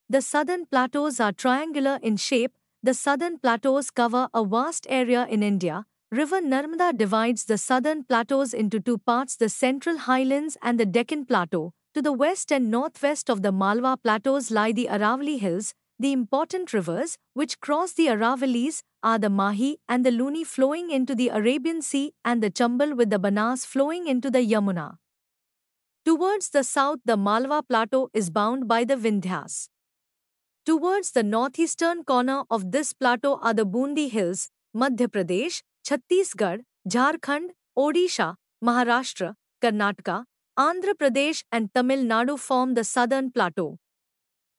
The southern plateaus are triangular in shape. The southern plateaus cover a vast area in India. River Narmada divides the southern plateaus into two parts, the Central Highlands and the Deccan Plateau. To the west and northwest of the Malwa Plateaus lie the Aravalli Hills. The important rivers, which cross the Aravallis, are the Mahi and the Luni flowing into the Arabian Sea and the Chambal with the Banas flowing into the Yamuna. Towards the south, the Malwa Plateau is bound by the Vindhyas. Towards the northeastern corner of this plateau are the Bundi Hills. Madhya Pradesh, Chhattisgarh, Jharkhand, Odisha, Maharashtra, Karnataka, Andhra Pradesh and Tamil Nadu form the southern plateau.